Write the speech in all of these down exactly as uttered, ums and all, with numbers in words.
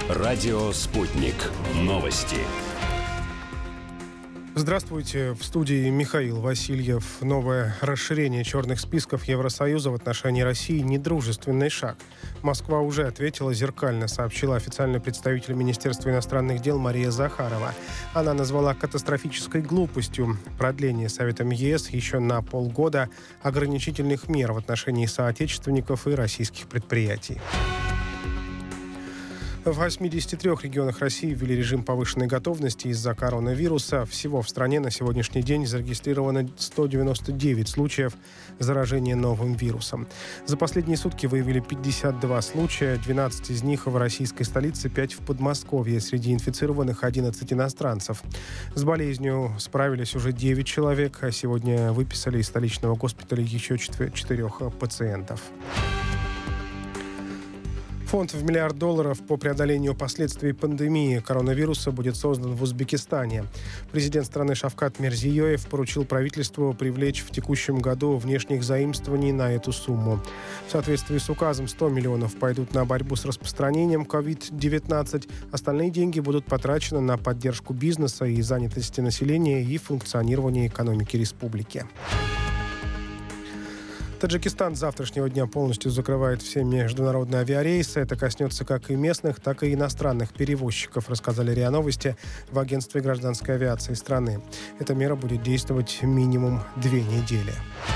Радио «Спутник». Новости. Здравствуйте. В студии Михаил Васильев. Новое расширение черных списков Евросоюза в отношении России – недружественный шаг. Москва уже ответила зеркально, сообщила официальный представитель Министерства иностранных дел Мария Захарова. Она назвала катастрофической глупостью продление Советом ЕС еще на полгода ограничительных мер в отношении соотечественников и российских предприятий. В восьмидесяти трёх регионах России ввели режим повышенной готовности из-за коронавируса. Всего в стране на сегодняшний день зарегистрировано сто девяносто девять случаев заражения новым вирусом. За последние сутки выявили пятьдесят два случая, двенадцать из них в российской столице, пять в Подмосковье. Среди инфицированных одиннадцать иностранцев. С болезнью справились уже девять человек, а сегодня выписали из столичного госпиталя еще четырех пациентов. Фонд в миллиард долларов по преодолению последствий пандемии коронавируса будет создан в Узбекистане. Президент страны Шавкат Мирзиёев поручил правительству привлечь в текущем году внешних заимствований на эту сумму. В соответствии с указом сто миллионов пойдут на борьбу с распространением ковид девятнадцать. Остальные деньги будут потрачены на поддержку бизнеса и занятости населения и функционирование экономики республики. Таджикистан с завтрашнего дня полностью закрывает все международные авиарейсы. Это коснется как и местных, так и иностранных перевозчиков, рассказали РИА Новости в агентстве гражданской авиации страны. Эта мера будет действовать минимум две недели.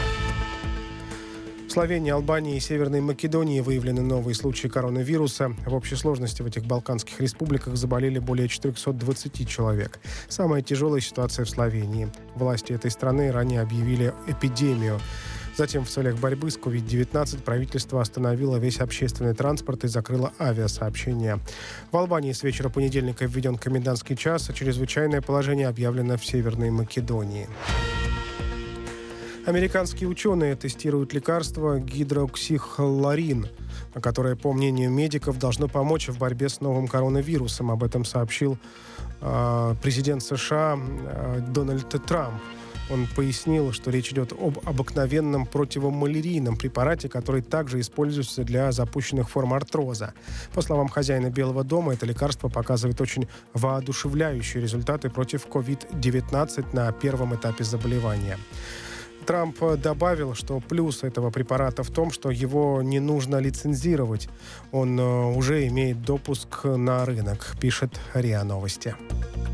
В Словении, Албании и Северной Македонии выявлены новые случаи коронавируса. В общей сложности в этих балканских республиках заболели более четыреста двадцать человек. Самая тяжелая ситуация в Словении. Власти этой страны ранее объявили эпидемию. Затем в целях борьбы с ковид девятнадцать правительство остановило весь общественный транспорт и закрыло авиасообщение. В Албании с вечера понедельника введен комендантский час, а чрезвычайное положение объявлено в Северной Македонии. Американские ученые тестируют лекарство гидроксихлорин, которое, по мнению медиков, должно помочь в борьбе с новым коронавирусом. Об этом сообщил э, президент США э, Дональд Трамп. Он пояснил, что речь идет об обыкновенном противомалярийном препарате, который также используется для запущенных форм артроза. По словам хозяина Белого дома, это лекарство показывает очень воодушевляющие результаты против ковид девятнадцать на первом этапе заболевания. Трамп добавил, что плюс этого препарата в том, что его не нужно лицензировать. Он уже имеет допуск на рынок, пишет РИА Новости.